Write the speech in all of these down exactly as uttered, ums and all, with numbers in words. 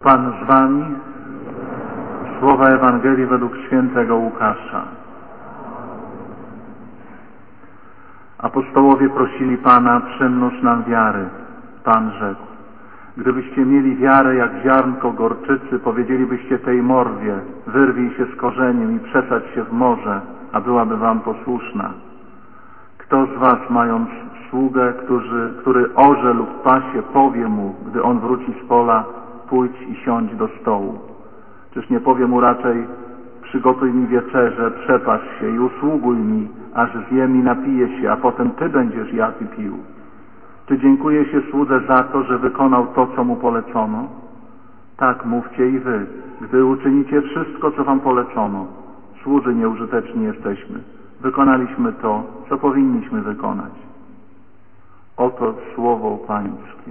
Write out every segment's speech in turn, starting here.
Pan z wami. Słowa Ewangelii według świętego Łukasza. Apostołowie prosili Pana: przemnóż nam wiary. Pan rzekł: gdybyście mieli wiarę jak ziarnko gorczycy, powiedzielibyście tej morwie: wyrwij się z korzeniem i przesadź się w morze, a byłaby wam posłuszna. Kto z was, mając sługę, który, który orze lub pasie, powie mu, gdy on wróci z pola: pójdź i siądź do stołu? Czyż nie powie mu raczej: przygotuj mi wieczerzę, przepasz się i usługuj mi, aż zjem i napiję się, a potem ty będziesz jadł i pił? Czy dziękuje się słudze za to, że wykonał to, co mu polecono? Tak mówcie i wy, gdy uczynicie wszystko, co wam polecono. Słudzy nieużyteczni jesteśmy. Wykonaliśmy to, co powinniśmy wykonać. Oto słowo Pańskie.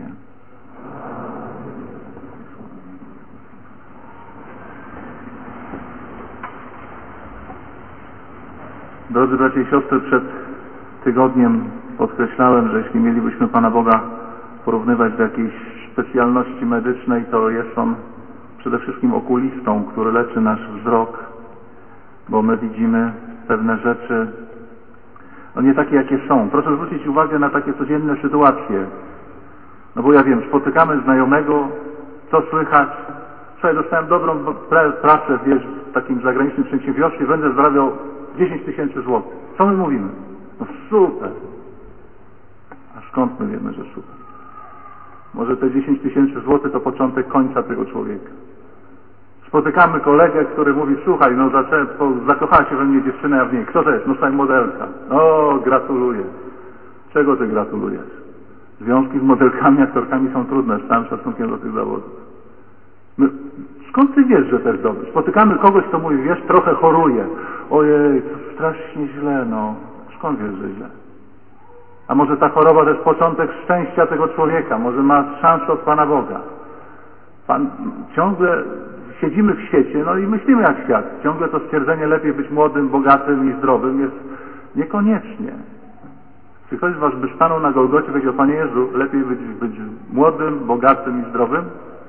Drodzy bracia i siostry, przed tygodniem podkreślałem, że jeśli mielibyśmy Pana Boga porównywać do jakiejś specjalności medycznej, to jest On przede wszystkim okulistą, który leczy nasz wzrok, bo my widzimy pewne rzeczy, no nie takie, jakie są. Proszę zwrócić uwagę na takie codzienne sytuacje. No bo ja wiem, spotykamy znajomego, co słychać? Słuchaj, dostałem dobrą pracę, wiesz, w takim zagranicznym przedsiębiorstwie, będę zarabiał dziesięć tysięcy złotych. Co my mówimy? No super. A skąd my wiemy, że super? Może te dziesięć tysięcy złotych to początek końca tego człowieka. Spotykamy kolegę, który mówi: słuchaj, no zaczę, zakochała się we mnie dziewczyna, ja w niej. Kto to jest? No słuchaj, modelka. O, gratuluję. Czego ty gratulujesz? Związki z modelkami, aktorkami są trudne, z całym szacunkiem do tych zawodów. My, skąd ty wiesz, że to jest dobre? Spotykamy kogoś, kto mówi: wiesz, trochę choruje. Ojej, to strasznie źle, no. Skąd wiesz, że źle? A może ta choroba to jest początek szczęścia tego człowieka? Może ma szansę od Pana Boga? Pan, ciągle siedzimy w świecie, no i myślimy jak świat. Ciągle to stwierdzenie: lepiej być młodym, bogatym i zdrowym, jest niekoniecznie. Czy ktoś z was by stanął na Golgocie i powiedział: Panie Jezu, lepiej być, być młodym, bogatym i zdrowym?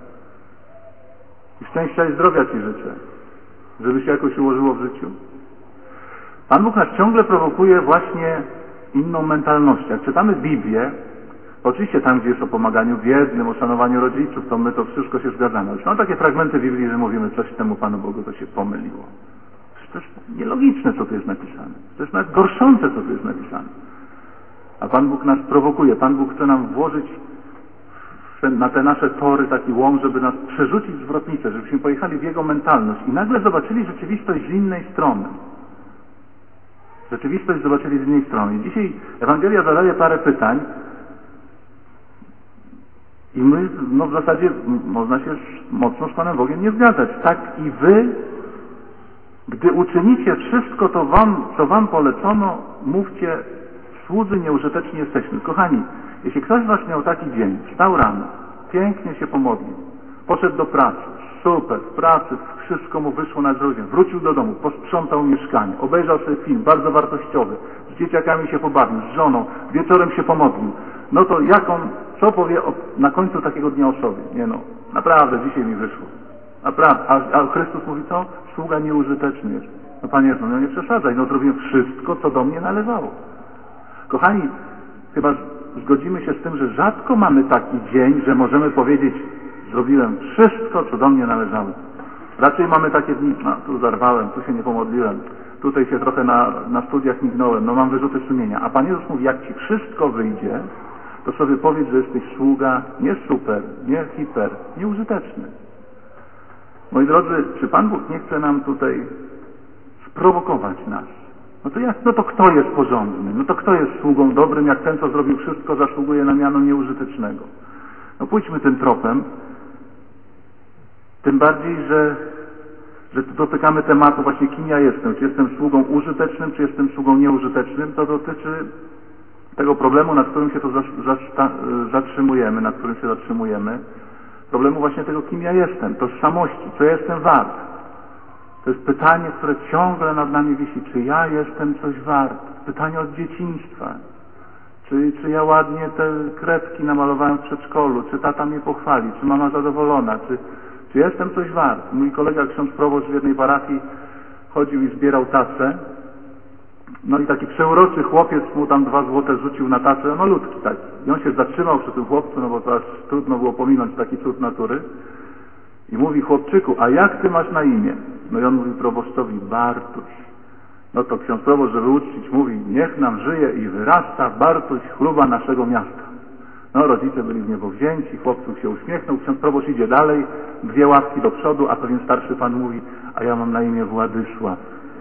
I szczęścia i zdrowia Ci życzę, żeby się jakoś ułożyło w życiu. Pan Bóg nas ciągle prowokuje właśnie inną mentalnością. Jak czytamy Biblię, oczywiście tam, gdzie jest o pomaganiu biednym, o szanowaniu rodziców, to my to wszystko się zgadzamy. Już mam takie fragmenty Biblii, że mówimy: coś temu Panu Bogu to się pomyliło. To jest nielogiczne, co tu jest napisane. To jest nawet gorszące, co tu jest napisane. A Pan Bóg nas prowokuje. Pan Bóg chce nam włożyć na te nasze tory taki łom, żeby nas przerzucić zwrotnicę, żebyśmy pojechali w Jego mentalność i nagle zobaczyli rzeczywistość z innej strony. Rzeczywistość zobaczyli z innej strony. I dzisiaj Ewangelia zadaje parę pytań i my, no w zasadzie można się mocno z Panem Bogiem nie zgadzać. Tak i wy, gdy uczynicie wszystko, to wam, co wam polecono, mówcie: słudzy nieużyteczni jesteśmy. Kochani, jeśli ktoś z was miał taki dzień, wstał rano, pięknie się pomodlił, poszedł do pracy, super, w pracy wszystko mu wyszło na drugie, wrócił do domu, posprzątał mieszkanie, obejrzał sobie film, bardzo wartościowy, z dzieciakami się pobawił, z żoną, wieczorem się pomodlił, no to jak on, co powie o, na końcu takiego dnia o sobie? Nie no, naprawdę dzisiaj mi wyszło. Naprawdę. A, a Chrystus mówi co? Sługa nieużyteczny jest. No Panie Jezu, no nie przesadzaj, no zrobiłem wszystko, co do mnie należało. Kochani, chyba zgodzimy się z tym, że rzadko mamy taki dzień, że możemy powiedzieć: zrobiłem wszystko, co do mnie należało. Raczej mamy takie dni: no tu zarwałem, tu się nie pomodliłem, tutaj się trochę na, na studiach mignąłem, no mam wyrzuty sumienia. A Pan Jezus mówi: jak Ci wszystko wyjdzie, to sobie powiedz, że jesteś sługa nie super, nie hiper, nieużyteczny. Moi drodzy, czy Pan Bóg nie chce nam tutaj sprowokować nas? No to jak, no to kto jest porządny? No to kto jest sługą dobrym, jak ten, co zrobił wszystko, zasługuje na miano nieużytecznego? No pójdźmy tym tropem. Tym bardziej, że, że dotykamy tematu właśnie: kim ja jestem. Czy jestem sługą użytecznym, czy jestem sługą nieużytecznym? To dotyczy tego problemu, nad którym się to zatrzymujemy, nad którym się zatrzymujemy. Problemu właśnie tego, kim ja jestem, tożsamości, co ja jestem wart. To jest pytanie, które ciągle nad nami wisi. Czy ja jestem coś wart? Pytanie od dzieciństwa. Czy, czy ja ładnie te kredki namalowałem w przedszkolu? Czy tata mnie pochwali? Czy mama zadowolona? Czy, Czy jestem coś wart? Mój kolega ksiądz proboszcz w jednej parafii chodził i zbierał tace. No i taki przeuroczy chłopiec mu tam dwa złote rzucił na tacę, malutki taki. I on się zatrzymał przy tym chłopcu, no bo to aż trudno było pominąć taki cud natury. I mówi: chłopczyku, a jak ty masz na imię? No i on mówi proboszczowi: Bartuś. No to ksiądz proboszcz, żeby uczcić, mówi: niech nam żyje i wyrasta Bartuś, chluba naszego miasta. No rodzice byli w niebo wzięci, chłopców się uśmiechnął, ksiądz proboszcz idzie dalej, dwie ławki do przodu, a pewien starszy pan mówi: a ja mam na imię Władysław.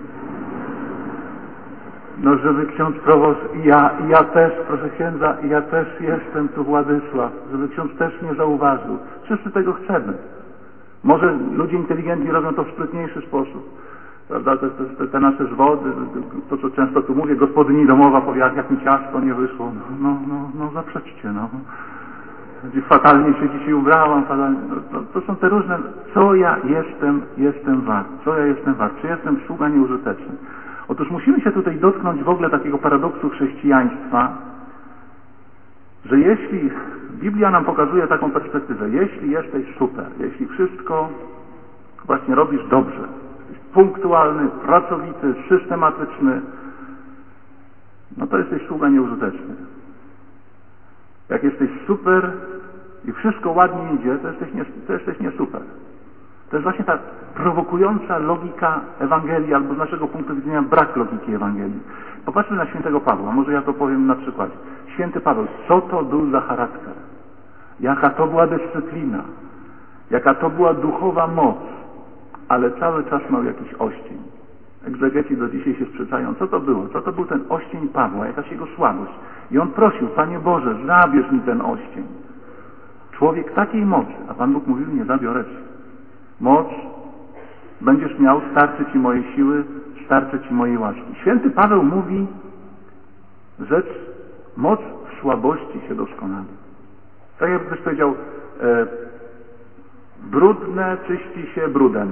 No żeby ksiądz proboszcz, i ja, i ja też, proszę księdza, i ja też jestem tu Władysław, żeby ksiądz też mnie zauważył. Wszyscy tego chcemy. Może ludzie inteligentni robią to w sprytniejszy sposób. Prawda? Te, te, te nasze żwody, to co często tu mówię, gospodyni domowa powie: jak mi ciasto nie wyszło. No, no, no, no zaprzeczcie, no. Fatalnie się dzisiaj ubrałam, fatalnie. To, to są te różne, co ja jestem, jestem wart, co ja jestem wart, czy jestem sługa nieużyteczny. Otóż musimy się tutaj dotknąć w ogóle takiego paradoksu chrześcijaństwa, że jeśli Biblia nam pokazuje taką perspektywę, jeśli jesteś super, jeśli wszystko właśnie robisz dobrze, jesteś punktualny, pracowity, systematyczny, no to jesteś sługa nieużyteczny. Jak jesteś super i wszystko ładnie idzie, to jesteś nie, to jesteś nie super. To jest właśnie ta prowokująca logika Ewangelii, albo z naszego punktu widzenia brak logiki Ewangelii. Popatrzmy na świętego Pawła, może ja to powiem na przykładzie. Święty Paweł, co to był za charakter? Jaka to była dyscyplina? Jaka to była duchowa moc? Ale cały czas miał jakiś oścień. Egzegeci do dzisiaj się sprzeczają. Co to było? Co to był ten oścień Pawła? Jakaś jego słabość? I on prosił: Panie Boże, zabierz mi ten oścień. Człowiek takiej mocy, a Pan Bóg mówił: nie zabiorę ci. Moc będziesz miał, starczy ci mojej siły, starczy ci mojej łaski. Święty Paweł mówi rzecz: moc w słabości się doskonali. Tak jakby ktoś powiedział: e, brudne czyści się brudem,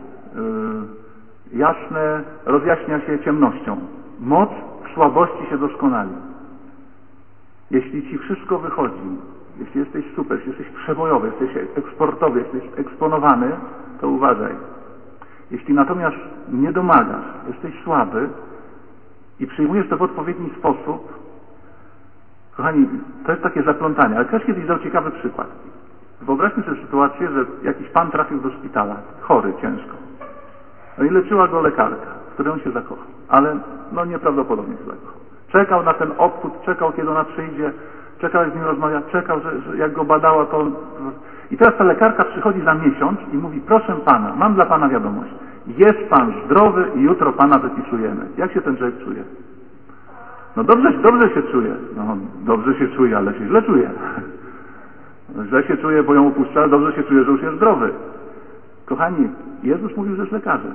e, jasne rozjaśnia się ciemnością. Moc w słabości się doskonali. Jeśli ci wszystko wychodzi, jeśli jesteś super, jeśli jesteś przebojowy, jesteś eksportowy, jesteś eksponowany, to uważaj. Jeśli natomiast nie domagasz, jesteś słaby i przyjmujesz to w odpowiedni sposób, kochani, to jest takie zaplątanie, ale też kiedyś dał ciekawy przykład. Wyobraźmy sobie sytuację, że jakiś pan trafił do szpitala, chory ciężko. No i leczyła go lekarka, w której on się zakochał, ale no nieprawdopodobnie się zakochał. Czekał na ten obchód, czekał, kiedy ona przyjdzie, czekał, jak z nim rozmawia, czekał, że, że jak go badała, to... I teraz ta lekarka przychodzi za miesiąc i mówi: proszę pana, mam dla pana wiadomość. Jest pan zdrowy i jutro pana wypisujemy. Jak się ten człowiek czuje? No dobrze, dobrze się czuje. No dobrze się czuje, ale się źle czuje. Źle się czuje, bo ją opuszcza, dobrze się czuje, że już jest zdrowy. Kochani, Jezus mówił, że jest lekarzem.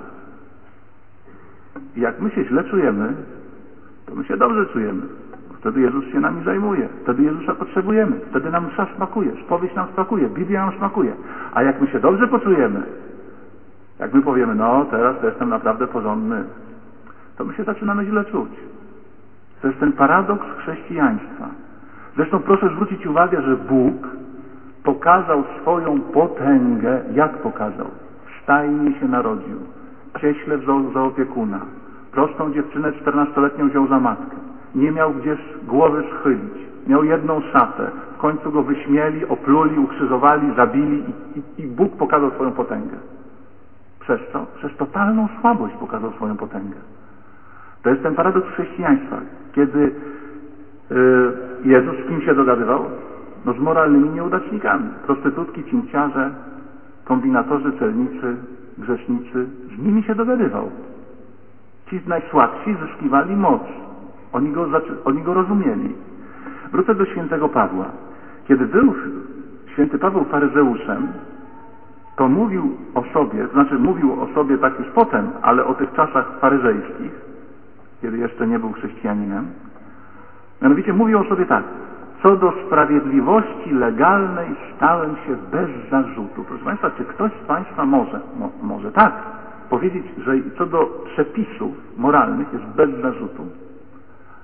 I jak my się źle czujemy, to my się dobrze czujemy. Wtedy Jezus się nami zajmuje. Wtedy Jezusa potrzebujemy. Wtedy nam msza smakuje. Spowiedź nam smakuje. Biblia nam smakuje. A jak my się dobrze poczujemy, jak my powiemy: no teraz to jestem naprawdę porządny, to my się zaczynamy źle czuć. To jest ten paradoks chrześcijaństwa. Zresztą proszę zwrócić uwagę, że Bóg pokazał swoją potęgę. Jak pokazał? W stajni się narodził. Cieśle wziął za opiekuna. Prostą dziewczynę czternastoletnią wziął za matkę. Nie miał gdzieś głowy schylić. Miał jedną szatę. W końcu go wyśmieli, opluli, ukrzyżowali, zabili i, i, i Bóg pokazał swoją potęgę. Przez co? Przez totalną słabość pokazał swoją potęgę. To jest ten paradoks chrześcijaństwa. Kiedy yy, Jezus z kim się dogadywał? No z moralnymi nieudacznikami. Prostytutki, cinkciarze, kombinatorzy, celnicy, grzesznicy. Z nimi się dogadywał. Ci najsłabsi zyskiwali moc. Oni go, oni go rozumieli. Wrócę do świętego Pawła. Kiedy był święty Paweł faryzeuszem, to mówił o sobie, znaczy mówił o sobie tak już potem, ale o tych czasach faryzejskich, kiedy jeszcze nie był chrześcijaninem. Mianowicie mówił o sobie tak: co do sprawiedliwości legalnej stałem się bez zarzutu. Proszę Państwa, czy ktoś z Państwa może, no, może tak, powiedzieć, że co do przepisów moralnych jest bez zarzutu?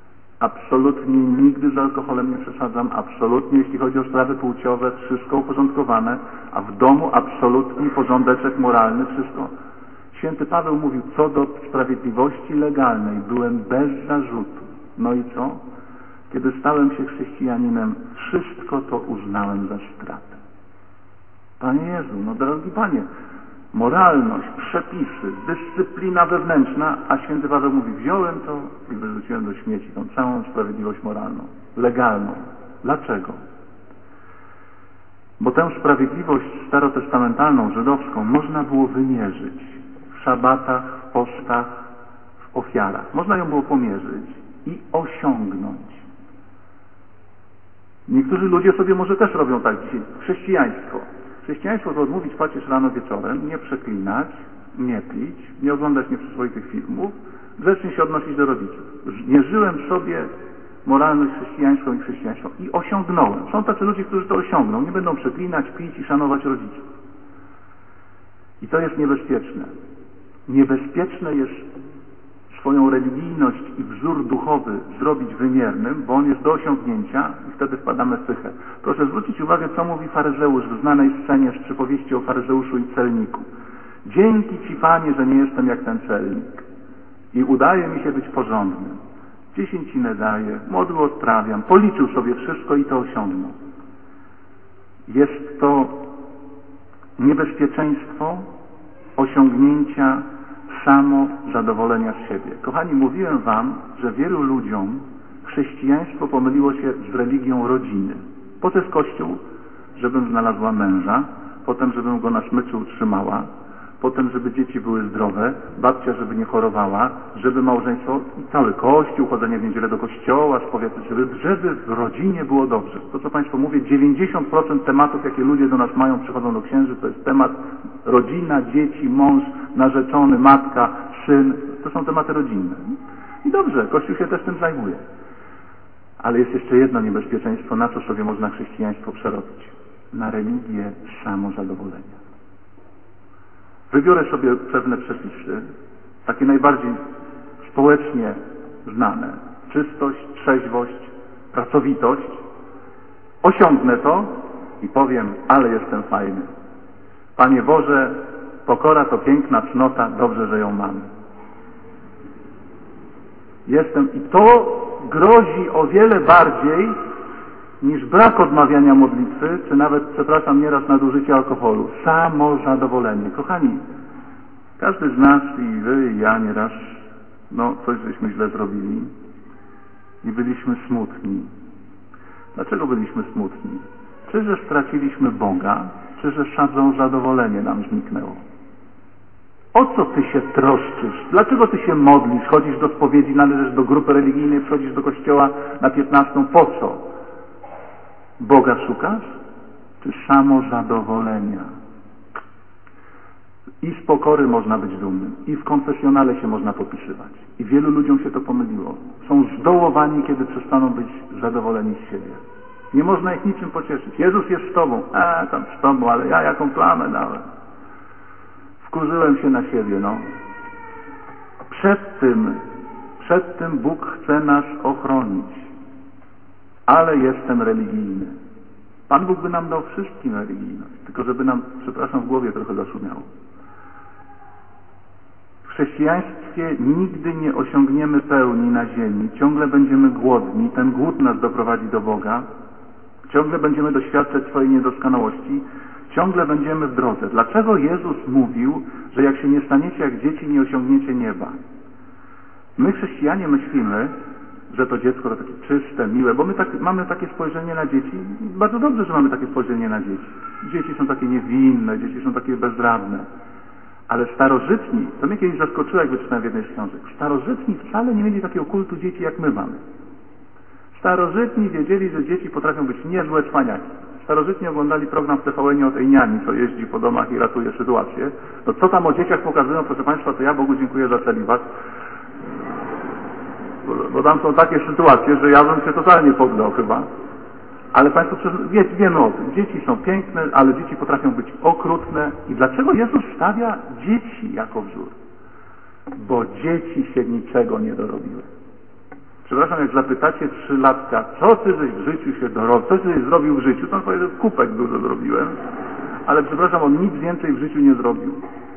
Absolutnie nigdy z alkoholem nie przesadzam, absolutnie jeśli chodzi o sprawy płciowe, wszystko uporządkowane, a w domu absolutnie porządeczek moralny, wszystko. Święty Paweł mówił, co do sprawiedliwości legalnej, byłem bez zarzutu. No i co? Kiedy stałem się chrześcijaninem, wszystko to uznałem za stratę. Panie Jezu, no drogi Panie, moralność, przepisy, dyscyplina wewnętrzna, a Święty Paweł mówi, wziąłem to i wyrzuciłem do śmieci, tą całą sprawiedliwość moralną, legalną. Dlaczego? Bo tę sprawiedliwość starotestamentalną, żydowską można było wymierzyć w szabatach, w postach, w ofiarach. Można ją było pomierzyć i osiągnąć. Niektórzy ludzie sobie może też robią tak dzisiaj. Chrześcijaństwo. Chrześcijaństwo to odmówić pacierz rano wieczorem, nie przeklinać, nie pić, nie oglądać nieprzyzwoitych filmów, grzecznie się odnosić do rodziców. Nie żyłem sobie moralność chrześcijańską i chrześcijańską i osiągnąłem. Są tacy ludzie, którzy to osiągną, nie będą przeklinać, pić i szanować rodziców. I to jest niebezpieczne. Niebezpieczne jest swoją religijność i wzór duchowy zrobić wymiernym, bo on jest do osiągnięcia i wtedy wpadamy w pychę. Proszę zwrócić uwagę, co mówi faryzeusz w znanej scenie z przypowieści o faryzeuszu i celniku. Dzięki Ci, Panie, że nie jestem jak ten celnik i udaje mi się być porządnym. Dziesięcinę daję, modły odprawiam, policzył sobie wszystko i to osiągnął. Jest to niebezpieczeństwo osiągnięcia samo zadowolenia z siebie. Kochani, mówiłem Wam, że wielu ludziom chrześcijaństwo pomyliło się z religią rodziny. Po co jest Kościół? Żebym znalazła męża, potem żebym go na smyczy utrzymała, potem żeby dzieci były zdrowe, babcia żeby nie chorowała, żeby małżeństwo i cały Kościół, chodzenie w niedzielę do kościoła, spowiadać, żeby, żeby w rodzinie było dobrze. To, co Państwu mówię, dziewięćdziesiąt procent tematów, jakie ludzie do nas mają, przychodzą do księży, to jest temat rodzina, dzieci, mąż, narzeczony, matka, syn. To są tematy rodzinne. I dobrze, Kościół się też tym zajmuje. Ale jest jeszcze jedno niebezpieczeństwo, na co sobie można chrześcijaństwo przerobić. Na religię samozadowolenia. Wybiorę sobie pewne przepisy, takie najbardziej społecznie znane. Czystość, trzeźwość, pracowitość. Osiągnę to i powiem, ale jestem fajny. Panie Boże, pokora to piękna cnota, dobrze, że ją mamy. Jestem i to grozi o wiele bardziej niż brak odmawiania modlitwy, czy nawet, przepraszam, nieraz nadużycie alkoholu. Samo zadowolenie. Kochani, każdy z nas, i wy, i ja nieraz, no coś żeśmy źle zrobili i byliśmy smutni. Dlaczego byliśmy smutni? Czy że straciliśmy Boga, czy że sadzą zadowolenie nam zniknęło? O co ty się troszczysz? Dlaczego ty się modlisz? Chodzisz do spowiedzi, należysz do grupy religijnej, przychodzisz do kościoła na piętnastą. Po co? Boga szukasz? Czy samo zadowolenia? I z pokory można być dumnym. I w konfesjonale się można popisywać. I wielu ludziom się to pomyliło. Są zdołowani, kiedy przestaną być zadowoleni z siebie. Nie można ich niczym pocieszyć. Jezus jest z tobą. A, tam z tobą, ale ja jaką plamę dałem. Wkurzyłem się na siebie, no. Przed tym, przed tym Bóg chce nas ochronić. Ale jestem religijny. Pan Bóg by nam dał wszystkim religijność, tylko żeby nam, przepraszam, w głowie trochę zaszumiało. W chrześcijaństwie nigdy nie osiągniemy pełni na ziemi. Ciągle będziemy głodni. Ten głód nas doprowadzi do Boga. Ciągle będziemy doświadczać swojej niedoskonałości. Ciągle będziemy w drodze. Dlaczego Jezus mówił, że jak się nie staniecie jak dzieci, nie osiągniecie nieba? My, chrześcijanie, myślimy, że to dziecko to takie czyste, miłe, bo my tak, mamy takie spojrzenie na dzieci. Bardzo dobrze, że mamy takie spojrzenie na dzieci. Dzieci są takie niewinne, dzieci są takie bezradne. Ale starożytni, to mnie kiedyś zaskoczyło, jak wyczytałem w jednej z książek, starożytni wcale nie mieli takiego kultu dzieci, jak my mamy. Starożytni wiedzieli, że dzieci potrafią być niezłe cwaniaki. Starożytni oglądali program w T V N-ie od Ejniani, co jeździ po domach i ratuje sytuację. No co tam o dzieciach pokazują, proszę Państwa, to ja Bogu dziękuję za celibat. Bo, bo tam są takie sytuacje, że ja bym się totalnie poddał chyba. Ale Państwo wie, wiemy o tym. Dzieci są piękne, ale dzieci potrafią być okrutne. I dlaczego Jezus stawia dzieci jako wzór? Bo dzieci się niczego nie dorobiły. Przepraszam, jak zapytacie trzylatka, co ty żeś w życiu się dorobił, co ty żeś zrobił w życiu, to on powie, że kupek dużo zrobiłem, ale przepraszam, on nic więcej w życiu nie zrobił.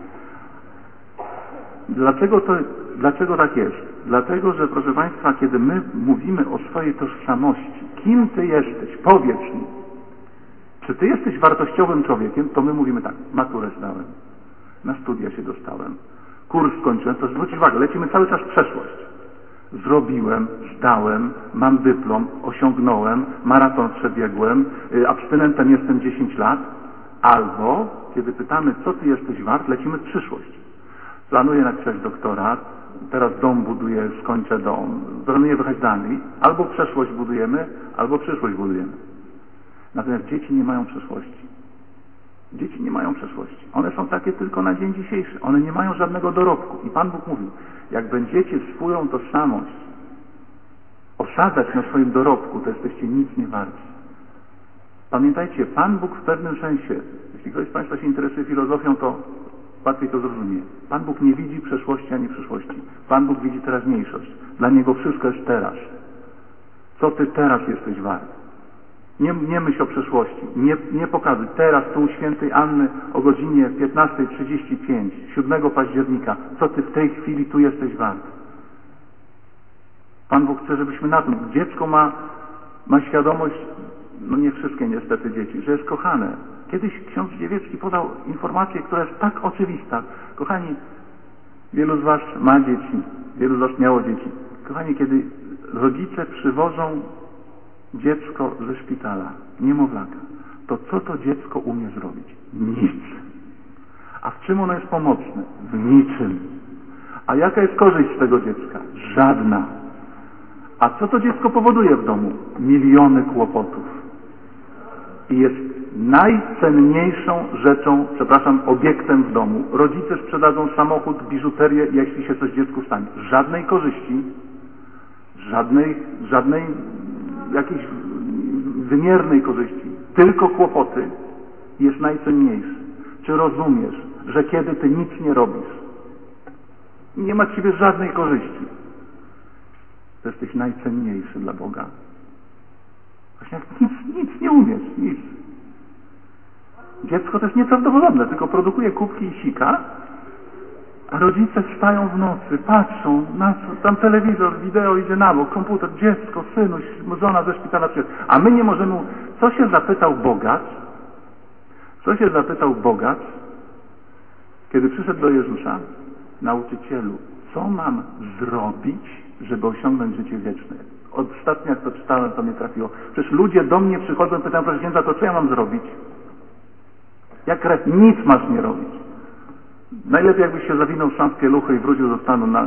Dlaczego, to, dlaczego tak jest? Dlatego, że proszę Państwa, kiedy my mówimy o swojej tożsamości, kim ty jesteś, powiedz mi, czy ty jesteś wartościowym człowiekiem, to my mówimy tak, maturę zdałem, na studia się dostałem, kurs skończyłem, to zwróć uwagę, lecimy cały czas w przeszłość. Zrobiłem, zdałem, mam dyplom, osiągnąłem, maraton przebiegłem, abstynentem jestem dziesięć lat, albo kiedy pytamy, co ty jesteś wart, lecimy w przyszłość. Planuję napisać doktorat, teraz dom buduję, skończę dom, planuję wyjechać do Anglii, albo przeszłość budujemy, albo przyszłość budujemy. Natomiast dzieci nie mają przeszłości. Dzieci nie mają przeszłości. One są takie tylko na dzień dzisiejszy. One nie mają żadnego dorobku. I Pan Bóg mówił, jak będziecie swoją tożsamość osadzać na swoim dorobku, to jesteście nic nie warci. Pamiętajcie, Pan Bóg w pewnym sensie, jeśli ktoś z Państwa się interesuje filozofią, to łatwiej to zrozumie. Pan Bóg nie widzi przeszłości ani przyszłości. Pan Bóg widzi teraźniejszość. Dla Niego wszystko jest teraz. Co Ty teraz jesteś wart? Nie, nie myśl o przeszłości. Nie, nie pokazuj. Teraz tu u świętej Anny o godzinie piętnasta trzydzieści pięć, siódmego października, co Ty w tej chwili tu jesteś wart. Pan Bóg chce, żebyśmy na tym. Dziecko ma, ma świadomość, no nie wszystkie niestety dzieci, że jest kochane. Kiedyś ksiądz Dziewiecki podał informację, która jest tak oczywista. Kochani, wielu z Was ma dzieci, wielu z Was miało dzieci. Kochani, kiedy rodzice przywożą dziecko ze szpitala, niemowlaka, to co to dziecko umie zrobić? Nic. A w czym ono jest pomocne? W niczym. A jaka jest korzyść z tego dziecka? Żadna. A co to dziecko powoduje w domu? Miliony kłopotów. I jest najcenniejszą rzeczą, przepraszam, obiektem w domu. Rodzice sprzedadzą samochód, biżuterię, jeśli się coś dziecku stanie. Żadnej korzyści, żadnej, żadnej jakiejś wymiernej korzyści, tylko kłopoty, jest najcenniejszy. Czy rozumiesz, że kiedy ty nic nie robisz, nie ma ciebie żadnej korzyści, to jesteś najcenniejszy dla Boga. Właśnie jak nic, nic nie umiesz, nic. Dziecko to jest nieprawdopodobne, tylko produkuje kubki i sika, a rodzice wstają w nocy, patrzą na co, tam telewizor, wideo idzie na bok, komputer, dziecko, synuś, żona ze szpitala przyjechała. A my nie możemy, co się zapytał bogacz, co się zapytał bogacz, kiedy przyszedł do Jezusa, nauczycielu, co mam zrobić, żeby osiągnąć życie wieczne? Ostatnio jak to czytałem, to mnie trafiło. Przecież ludzie do mnie przychodzą i pytają, proszę księdza, to co ja mam zrobić? Jak re... Nic masz nie robić. Najlepiej jakbyś się zawinął w szans pieluchy i wrócił do stanu na...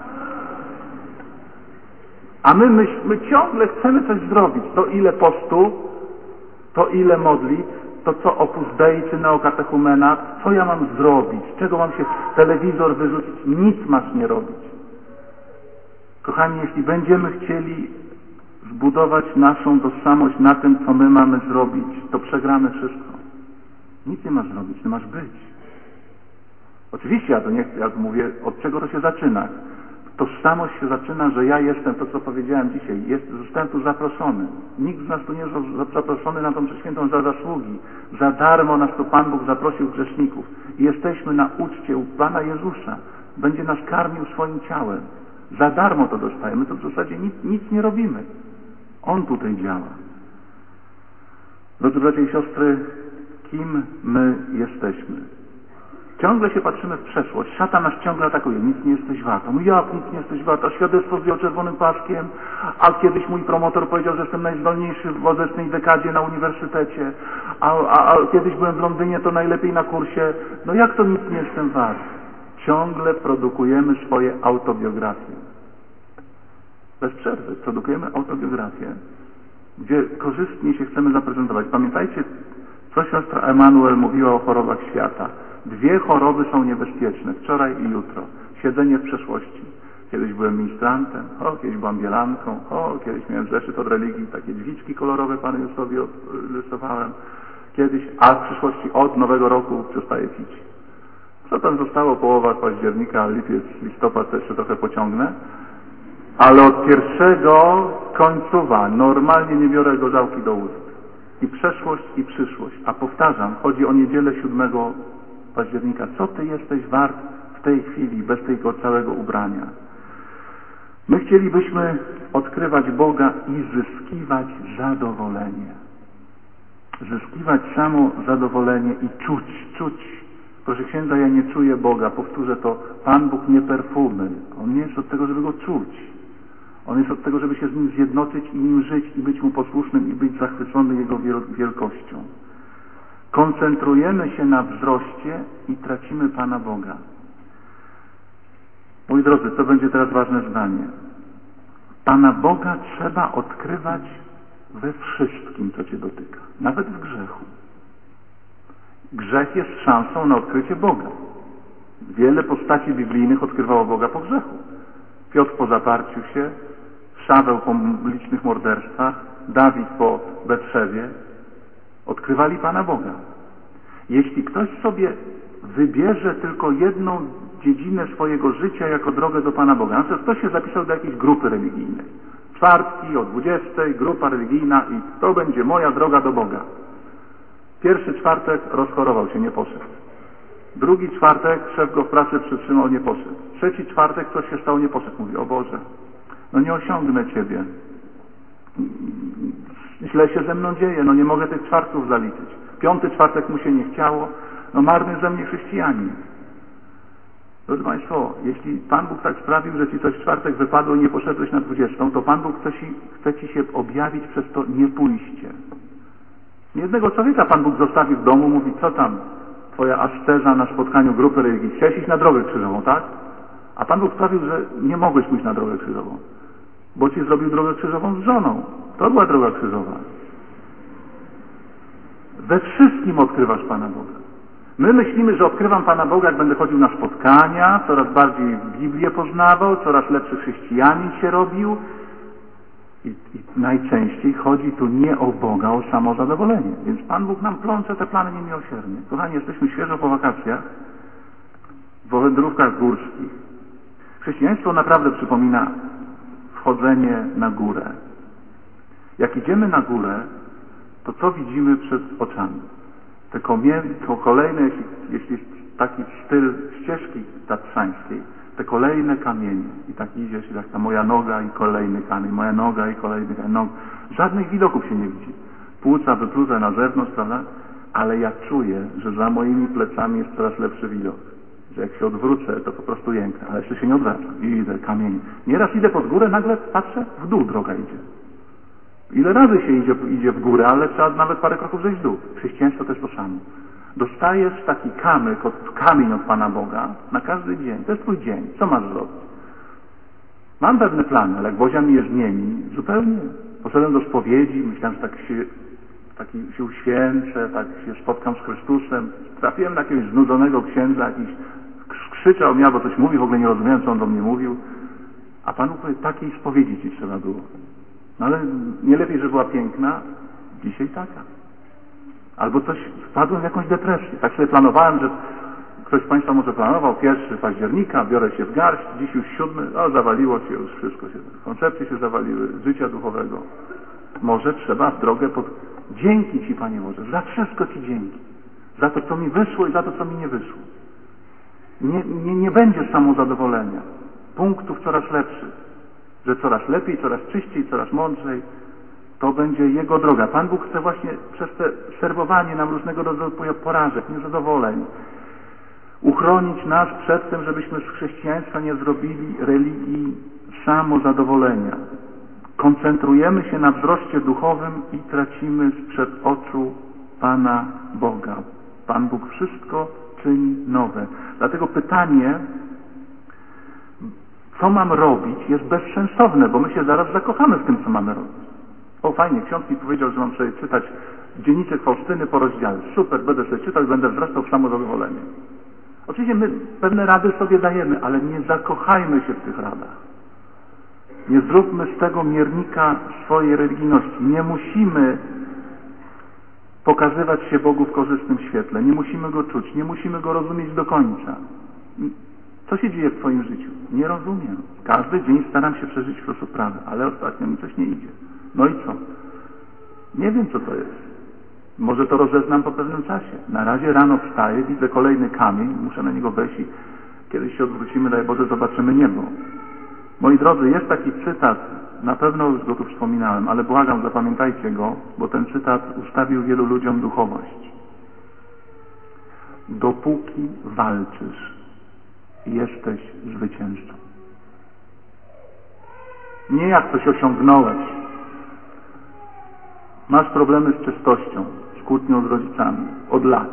A my, my, my ciągle chcemy coś zrobić. To ile postu, to ile modlitw, to co opus dei czy neokatechumenat, co ja mam zrobić, czego mam się telewizor wyrzucić, nic masz nie robić. Kochani, jeśli będziemy chcieli zbudować naszą tożsamość na tym, co my mamy zrobić, to przegramy wszystko. Nic nie masz zrobić, ty masz być. Oczywiście ja to nie chcę, ja to mówię, od czego to się zaczyna. Tożsamość się zaczyna, że ja jestem, to co powiedziałem dzisiaj, jest, zostałem tu zaproszony. Nikt z nas tu nie jest zaproszony na tą mszę świętą za zasługi. Za darmo nas tu Pan Bóg zaprosił grzeszników. I jesteśmy na uczcie u Pana Jezusa. Będzie nas karmił swoim ciałem. Za darmo to dostajemy, to w zasadzie nic, nic nie robimy. On tutaj działa. Drodzy bracia i siostry, kim my jesteśmy? Ciągle się patrzymy w przeszłość. Szatan nas ciągle atakuje. Nic nie jesteś wart. No jak nic nie jesteś wart? A świadectwo zdjął czerwonym paskiem. A kiedyś mój promotor powiedział, że jestem najzdolniejszy w obecnej dekadzie na uniwersytecie. A, a, a kiedyś byłem w Londynie, to najlepiej na kursie. No jak to nic nie jestem wart? Ciągle produkujemy swoje autobiografie. Bez przerwy produkujemy autobiografię, gdzie korzystnie się chcemy zaprezentować. Pamiętajcie, co siostra Emanuel mówiła o chorobach świata. Dwie choroby są niebezpieczne, wczoraj i jutro. Siedzenie w przeszłości. Kiedyś byłem ministrantem, o, kiedyś byłam bielanką, o, kiedyś miałem zeszyt od religii, takie dźwiczki kolorowe Panu Józefowi rysowałem. Kiedyś, a w przyszłości od nowego roku przestaję pić. Co tam zostało? Połowa października, lipiec, listopad, to jeszcze trochę pociągnę. Ale od pierwszego końcowa normalnie nie biorę gorzałki do ust. I przeszłość, i przyszłość. A powtarzam, chodzi o niedzielę siódmego października. Co ty jesteś wart w tej chwili, bez tego całego ubrania? My chcielibyśmy odkrywać Boga i zyskiwać zadowolenie. Zyskiwać samo zadowolenie i czuć, czuć. Proszę księdza, ja nie czuję Boga. Powtórzę to, Pan Bóg nie perfumy. On nie jest od tego, żeby Go czuć. On jest od tego, żeby się z Nim zjednoczyć i Nim żyć i być Mu posłusznym i być zachwycony Jego wielkością. Koncentrujemy się na wzroście i tracimy Pana Boga. Moi drodzy, to będzie teraz ważne zdanie. Pana Boga trzeba odkrywać we wszystkim, co Cię dotyka. Nawet w grzechu. Grzech jest szansą na odkrycie Boga. Wiele postaci biblijnych odkrywało Boga po grzechu. Piotr po zaparciu się, Szaweł po licznych morderstwach, Dawid po Betrzewie. Odkrywali Pana Boga. Jeśli ktoś sobie wybierze tylko jedną dziedzinę swojego życia jako drogę do Pana Boga, na przykład ktoś się zapisał do jakiejś grupy religijnej. Czwartki o dwudziestej, grupa religijna i to będzie moja droga do Boga. Pierwszy czwartek rozchorował się, nie poszedł. Drugi czwartek szef go w pracy przytrzymał, nie poszedł. Trzeci czwartek coś się stało, nie poszedł. Mówi, o Boże, no nie osiągnę Ciebie. Źle się ze mną dzieje, no nie mogę tych czwartków zaliczyć. Piąty czwartek mu się nie chciało, no marny ze mnie chrześcijanin. Drodzy Państwo, jeśli Pan Bóg tak sprawił, że Ci coś w czwartek wypadło i nie poszedłeś na dwudziestą, to Pan Bóg chce Ci, chce Ci się objawić przez to niepójście. Jednego człowieka Pan Bóg zostawił w domu, mówi, co tam, Twoja aszczerza na spotkaniu grupy religii. Chciałeś iść na drogę krzyżową, tak? A Pan Bóg sprawił, że nie mogłeś pójść na drogę krzyżową, bo Ci zrobił drogę krzyżową z żoną. To była droga krzyżowa. We wszystkim odkrywasz Pana Boga. My myślimy, że odkrywam Pana Boga, jak będę chodził na spotkania, coraz bardziej Biblię poznawał, coraz lepszy chrześcijanin się robił. I, I najczęściej chodzi tu nie o Boga, o samozadowolenie. Więc Pan Bóg nam plącze te plany niemiłosiernie. Kochani, jesteśmy świeżo po wakacjach, po wędrówkach górskich. Chrześcijaństwo naprawdę przypomina wchodzenie na górę. Jak idziemy na górę, to co widzimy przed oczami? Te komie, to kolejne, jeśli, jeśli jest taki styl ścieżki tatrzańskiej, te kolejne kamienie. I tak idzie się, tak ta moja noga i kolejny kamień, moja noga i kolejny kamień. No, żadnych widoków się nie widzi. Płuca wyplute na zewnątrz, prawda? Ale ja czuję, że za moimi plecami jest coraz lepszy widok. Że jak się odwrócę, to po prostu jęknę. Ale jeszcze się nie odwracam. I idę, kamienie. Nieraz idę pod górę, nagle patrzę, w dół droga idzie. Ile razy się idzie, idzie w górę, ale trzeba nawet parę kroków zejść w dół. Chrześcijaństwo też to samo. Dostajesz taki kamyk, od, kamień od Pana Boga na każdy dzień. To jest Twój dzień. Co masz zrobić? Mam pewne plany, ale jak Bozia mnie zmieni, zupełnie. Poszedłem do spowiedzi, myślałem, że tak się, taki się uświęcę, tak się spotkam z Chrystusem. Trafiłem na jakiegoś znudzonego księdza, jakiś krzyczał mnie, bo coś mówi, w ogóle nie rozumiałem, co on do mnie mówił. A Pan Bóg powie, takiej spowiedzi Ci trzeba było. No ale nie lepiej, że była piękna? Dzisiaj taka. Albo coś, wpadłem w jakąś depresję. Tak sobie planowałem, że ktoś z Państwa może planował pierwszego października, biorę się w garść, dziś już siódmy, o zawaliło się już wszystko, się, koncepcje się zawaliły, życia duchowego. Może trzeba w drogę pod... Dzięki Ci, Panie Boże, za wszystko Ci dzięki. Za to, co mi wyszło i za to, co mi nie wyszło. Nie, nie, nie będzie samozadowolenia. Punktów coraz lepszych. Że coraz lepiej, coraz czyściej, coraz mądrzej. To będzie Jego droga. Pan Bóg chce właśnie przez te serwowanie nam różnego rodzaju porażek, niezadowoleń uchronić nas przed tym, żebyśmy z chrześcijaństwa nie zrobili religii samozadowolenia. Koncentrujemy się na wzroście duchowym i tracimy sprzed oczu Pana Boga. Pan Bóg wszystko czyni nowe. Dlatego pytanie, co mam robić, jest bezsensowne, bo my się zaraz zakochamy w tym, co mamy robić. O, fajnie, ksiądz mi powiedział, że mam sobie czytać dzienniczek Faustyny po rozdziale. Super, będę sobie czytał i będę wzrastał w samozadowolenie. Oczywiście my pewne rady sobie dajemy, ale nie zakochajmy się w tych radach. Nie zróbmy z tego miernika swojej religijności. Nie musimy pokazywać się Bogu w korzystnym świetle. Nie musimy Go czuć. Nie musimy Go rozumieć do końca. Co się dzieje w twoim życiu? Nie rozumiem. Każdy dzień staram się przeżyć w sposób prawy, ale ostatnio mi coś nie idzie. No i co? Nie wiem, co to jest. Może to rozeznam po pewnym czasie. Na razie rano wstaję, widzę kolejny kamień, muszę na niego wejść i kiedyś się odwrócimy, daj Boże, zobaczymy niebo. Moi drodzy, jest taki cytat, na pewno już go tu wspominałem, ale błagam, zapamiętajcie go, bo ten cytat ustawił wielu ludziom duchowość. Dopóki walczysz, jesteś zwycięzcą. Nie jak coś osiągnąłeś. Masz problemy z czystością, z kłótnią z rodzicami, od lat.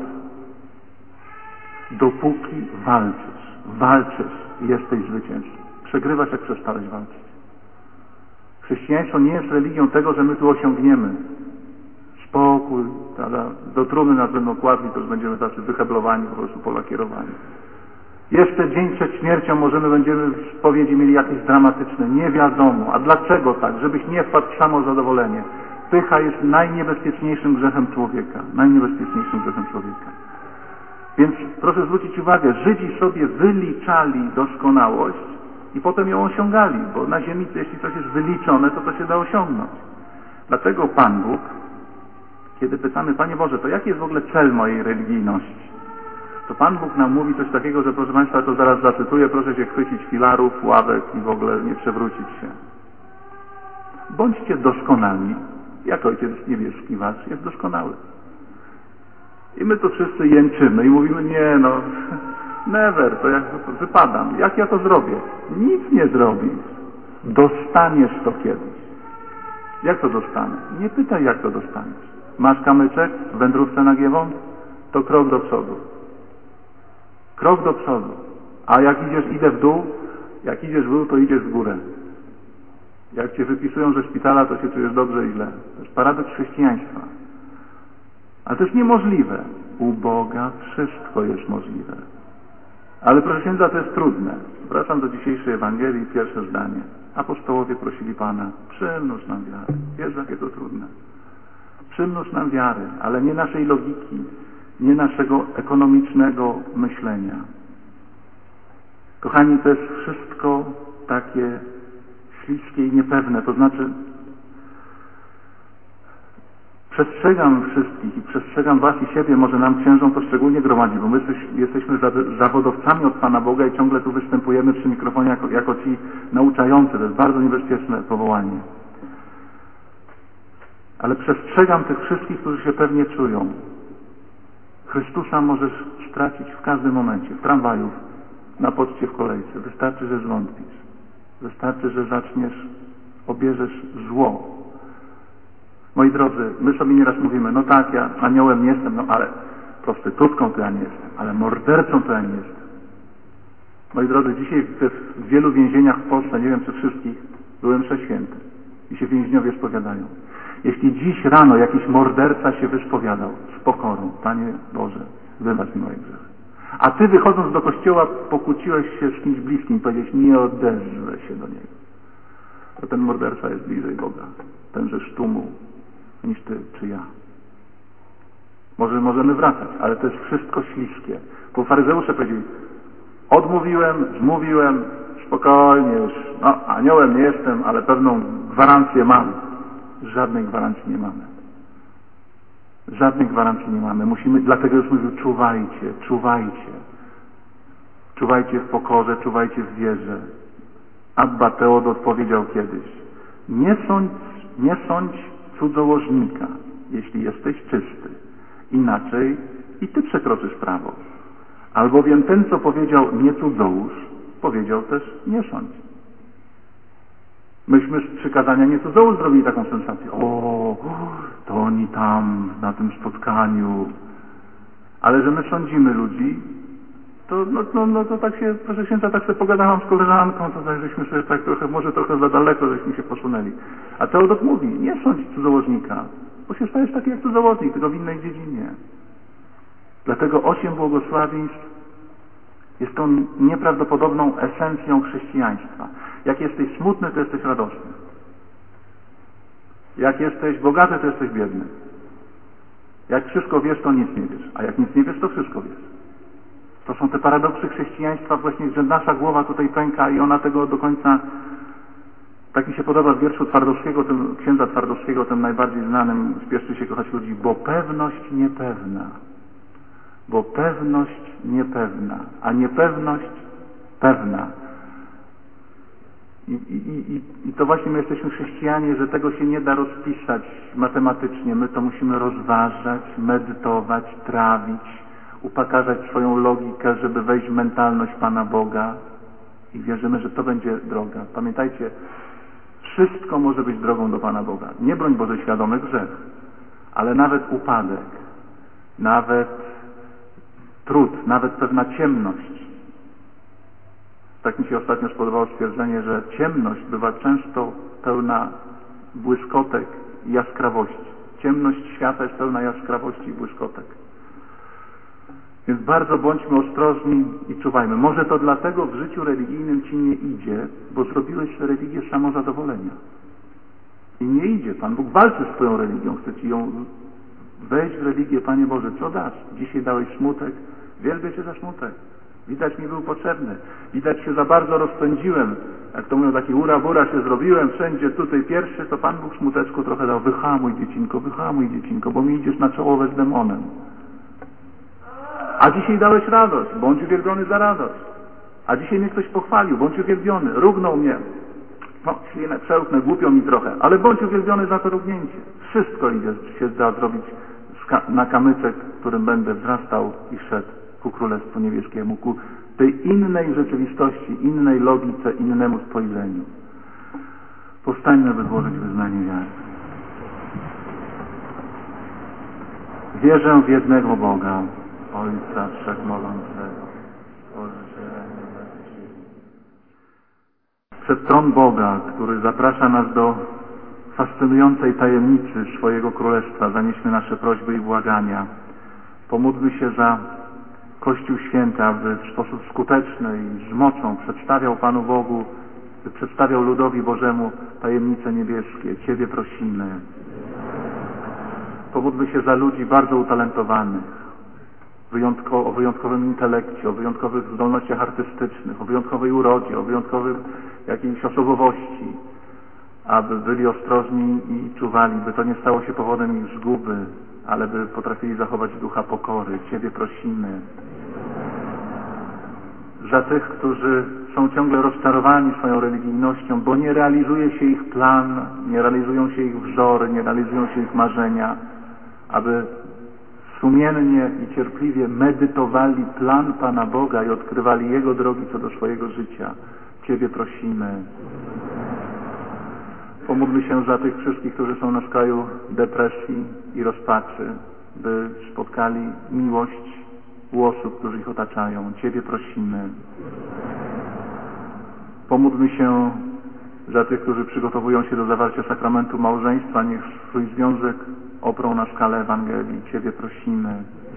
Dopóki walczysz, walczysz, jesteś zwycięzcą. Przegrywasz, jak przestałeś walczyć. Chrześcijaństwo nie jest religią tego, że my tu osiągniemy spokój, prawda? Do trumny nas będą kładli, to już będziemy tacy wyheblowani, po prostu polakierowani. Jeszcze dzień przed śmiercią możemy, będziemy w spowiedzi mieli jakieś dramatyczne. Nie wiadomo. A dlaczego tak? Żebyś nie wpadł w samozadowolenie. Pycha jest najniebezpieczniejszym grzechem człowieka. Najniebezpieczniejszym grzechem człowieka. Więc proszę zwrócić uwagę, Żydzi sobie wyliczali doskonałość i potem ją osiągali, bo na ziemi, jeśli coś jest wyliczone, to to się da osiągnąć. Dlatego Pan Bóg, kiedy pytamy, Panie Boże, to jaki jest w ogóle cel mojej religijności? To Pan Bóg nam mówi coś takiego, że proszę Państwa, to zaraz zacytuję, proszę się chwycić filarów, ławek i w ogóle nie przewrócić się. Bądźcie doskonali, jak Ojciec Niebieski Was jest doskonały. I my tu wszyscy jęczymy i mówimy, nie no, never, to jak to wypadam. Jak ja to zrobię? Nic nie zrobisz. Dostaniesz to kiedyś. Jak to dostanę? Nie pytaj, jak to dostaniesz. Masz kamyczek w wędrówce na Giewont? To krok do przodu. Krok do przodu. A jak idziesz, idę w dół, jak idziesz w dół, to idziesz w górę. Jak cię wypisują ze szpitala, to się czujesz dobrze i źle. To jest paradoks chrześcijaństwa. Ale to jest niemożliwe. U Boga wszystko jest możliwe. Ale proszę księdza, to jest trudne. Wracam do dzisiejszej Ewangelii, pierwsze zdanie. Apostołowie prosili Pana, przymnóż nam wiary. Wiesz, jakie to trudne. Przymnóż nam wiary, ale nie naszej logiki, nie naszego ekonomicznego myślenia. Kochani, to jest wszystko takie śliskie i niepewne. To znaczy, przestrzegam wszystkich i przestrzegam Was i siebie, może nam księżom to szczególnie gromadzi, bo my jesteśmy zawodowcami od Pana Boga i ciągle tu występujemy przy mikrofonie jako, jako ci nauczający. To jest bardzo niebezpieczne powołanie. Ale przestrzegam tych wszystkich, którzy się pewnie czują. Chrystusa możesz stracić w każdym momencie, w tramwaju, na poczcie, w kolejce. Wystarczy, że zwątpisz. Wystarczy, że zaczniesz, obierzesz zło. Moi drodzy, my sobie nieraz mówimy, no tak, ja aniołem nie jestem, no ale prostytutką to ja nie jestem, ale mordercą to ja nie jestem. Moi drodzy, dzisiaj w, w wielu więzieniach w Polsce, nie wiem czy wszystkich, były msze święte i się więźniowie spowiadają. Jeśli dziś rano jakiś morderca się wyspowiadał z pokorą, Panie Boże, wybacz mi moje grzechy. A Ty wychodząc do kościoła pokłóciłeś się z kimś bliskim, powiedziałeś, nie odezwę się do niego. To ten morderca jest bliżej Boga, tenże sztumu, niż Ty czy ja. Może możemy wracać, ale to jest wszystko śliskie. Bo faryzeusze powiedzieli, odmówiłem, zmówiłem, spokojnie już, no aniołem nie jestem, ale pewną gwarancję mam. Żadnej gwarancji nie mamy. Żadnej gwarancji nie mamy. Musimy, dlatego już mówił, czuwajcie, czuwajcie. Czuwajcie w pokorze, czuwajcie w wierze. Abba Teodor powiedział kiedyś, nie sądź, nie sądź cudzołożnika, jeśli jesteś czysty. Inaczej i ty przekroczysz prawo. Albowiem ten, co powiedział nie cudzołóż, powiedział też nie sądź. Myśmy z przykazania nie cudzołóż zrobili taką sensację. O, to oni tam na tym spotkaniu. Ale że my sądzimy ludzi, to, no, no, no, to tak się, proszę księdza, tak sobie pogadałam z koleżanką, to tak, żeśmy sobie tak trochę, może trochę za daleko, żeśmy się posunęli. A Teodot mówi, nie sądź cudzołożnika, bo się stajesz taki jak cudzołóżnik, tylko w innej dziedzinie. Dlatego osiem błogosławieństw jest tą nieprawdopodobną esencją chrześcijaństwa. Jak jesteś smutny, to jesteś radosny. Jak jesteś bogaty, to jesteś biedny. Jak wszystko wiesz, to nic nie wiesz. A jak nic nie wiesz, to wszystko wiesz. To są te paradoksy chrześcijaństwa właśnie, że nasza głowa tutaj pęka i ona tego do końca... Tak mi się podoba w wierszu Twardowskiego, tym, księdza Twardowskiego, tym najbardziej znanym, spieszcie się kochać ludzi, bo pewność niepewna, bo pewność niepewna, a niepewność pewna. I, i, i, I to właśnie my jesteśmy chrześcijanie, że tego się nie da rozpisać matematycznie. My to musimy rozważać, medytować, trawić, upatrzać swoją logikę, żeby wejść w mentalność Pana Boga i wierzymy, że to będzie droga. Pamiętajcie, wszystko może być drogą do Pana Boga. Nie broń Boże świadomy grzech, ale nawet upadek, nawet trud, nawet pewna ciemność. Tak mi się ostatnio spodobało stwierdzenie, że ciemność bywa często pełna błyskotek i jaskrawości. Ciemność świata jest pełna jaskrawości i błyskotek. Więc bardzo bądźmy ostrożni i czuwajmy. Może to dlatego w życiu religijnym Ci nie idzie, bo zrobiłeś religię samozadowolenia. I nie idzie. Pan Bóg walczy z Twoją religią. Chce Ci ją wejść w religię. Panie Boże, co dasz? Dzisiaj dałeś smutek. Wielbię Cię za smutek. Widać mi był potrzebny. Widać się za bardzo rozpędziłem. Jak to mówią, taki ura-bura się zrobiłem, wszędzie tutaj pierwszy, to Pan Bóg smuteczku trochę dał. Wyhamuj dziecinko, wyhamuj dziecinko, bo mi idziesz na czołowe z demonem. A dzisiaj dałeś radość, bądź uwielbiony za radość. A dzisiaj mnie ktoś pochwalił, bądź uwielbiony, rógnął mnie. No, ślinę przełknę, głupio mi trochę, ale bądź uwielbiony za to równięcie. Wszystko idzie, się da zrobić na kamyczek, którym będę wzrastał i szedł ku Królestwu Niebieskiemu, ku tej innej rzeczywistości, innej logice, innemu spojrzeniu. Powstańmy, by złożyć wyznanie wiary. Wierzę w jednego Boga, Ojca Wszechmogącego, Stworzyciela nieba i ziemi. Przed tron Boga, który zaprasza nas do fascynującej tajemnicy swojego Królestwa, zanieśmy nasze prośby i błagania. Pomódlmy się za Kościół Święty, aby w sposób skuteczny i z mocą przedstawiał Panu Bogu, przedstawiał ludowi Bożemu tajemnice niebieskie. Ciebie prosimy. Pomódlmy się za ludzi bardzo utalentowanych, wyjątko, o wyjątkowym intelekcie, o wyjątkowych zdolnościach artystycznych, o wyjątkowej urodzie, o wyjątkowej jakiejś osobowości, aby byli ostrożni i czuwali, by to nie stało się powodem ich zguby, ale by potrafili zachować ducha pokory. Ciebie prosimy. Za tych, którzy są ciągle rozczarowani swoją religijnością, bo nie realizuje się ich plan, nie realizują się ich wzory, nie realizują się ich marzenia, aby sumiennie i cierpliwie medytowali plan Pana Boga i odkrywali Jego drogi co do swojego życia. Ciebie prosimy. Pomódlmy się za tych wszystkich, którzy są na skraju depresji i rozpaczy, by spotkali miłość u osób, którzy ich otaczają. Ciebie prosimy. Pomódlmy się za tych, którzy przygotowują się do zawarcia sakramentu małżeństwa. Niech swój związek oprą na szkale Ewangelii. Ciebie prosimy.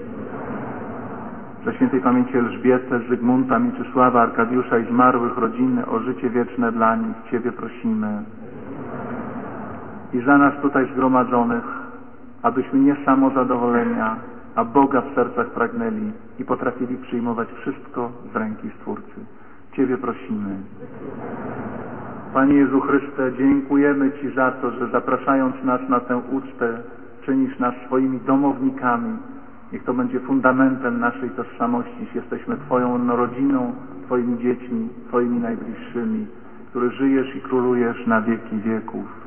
Za świętej pamięci Elżbietę, Zygmunta, Mieczysława, Arkadiusza i zmarłych rodziny, o życie wieczne dla nich. Ciebie prosimy. I za nas tutaj zgromadzonych, abyśmy nie samozadowolenia, a Boga w sercach pragnęli i potrafili przyjmować wszystko z ręki Stwórcy. Ciebie prosimy. Panie Jezu Chryste, dziękujemy Ci za to, że zapraszając nas na tę ucztę, czynisz nas swoimi domownikami. Niech to będzie fundamentem naszej tożsamości, że jesteśmy Twoją rodziną, Twoimi dziećmi, Twoimi najbliższymi, który żyjesz i królujesz na wieki wieków.